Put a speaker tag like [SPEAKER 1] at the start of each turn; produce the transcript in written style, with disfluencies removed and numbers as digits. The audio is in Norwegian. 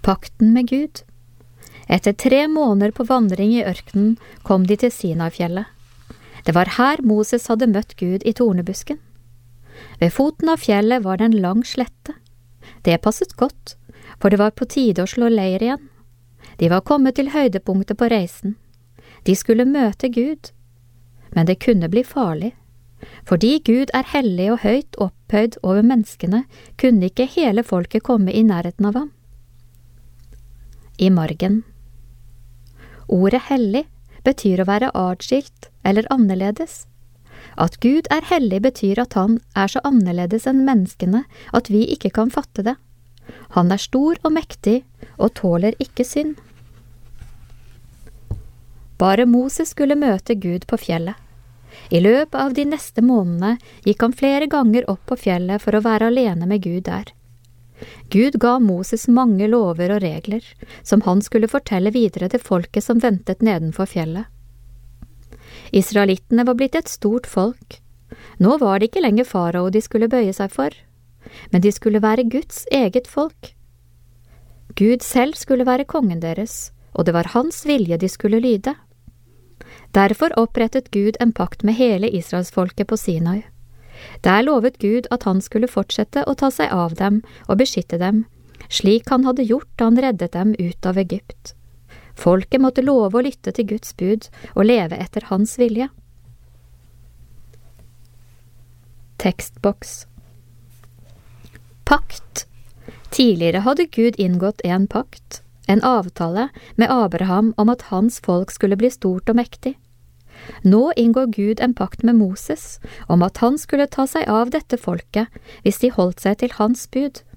[SPEAKER 1] Pakten med Gud. Etter 3 måneder på vandring i ørkenen kom de til Sinai-fjellet. Det var her Moses hadde møtt Gud i tornebusken. Ved foten av fjellet var det en lang slette. Det passet godt, for det var på tide å slå leir igjen. De var kommet til høydepunktet på reisen. De skulle møte Gud. Men det kunne bli farlig. Fordi Gud er hellig og høyt opphøyd over menneskene, kunne ikke hele folket komme i nærheten av ham. I margen. Ordet hellig betyr å være atskilt eller annerledes. At Gud er hellig betyr at han er så annerledes enn menneskene at vi ikke kan fatte det. Han er stor og mektig og tåler ikke synd. Bare Moses skulle møte Gud på fjellet. I løpet av de neste månedene gikk han flere ganger opp på fjellet for å være alene med Gud der. Gud ga Moses mange lover og regler, som han skulle fortelle videre til folket som ventet nedenfor fjellet. Israelittene var blitt et stort folk. Nå var det ikke lenger farao de skulle bøye seg for, men de skulle være Guds eget folk. Gud selv skulle være kongen deres, og det var hans vilje de skulle lyde. Derfor opprettet Gud en pakt med hele Israelsfolket på Sinai. Der lovet Gud at han skulle fortsette å ta seg av dem og beskytte dem, slik han hadde gjort da han reddet dem ut av Egypt. Folket måtte love å lytte til Guds bud og leve etter hans vilje. Tekstboks. Pakt. Tidligere hadde Gud inngått en pakt, en avtale med Abraham om at hans folk skulle bli stort og mektig. Nå inngår Gud en pakt med Moses om at han skulle ta seg av dette folket hvis de holdt seg til hans bud.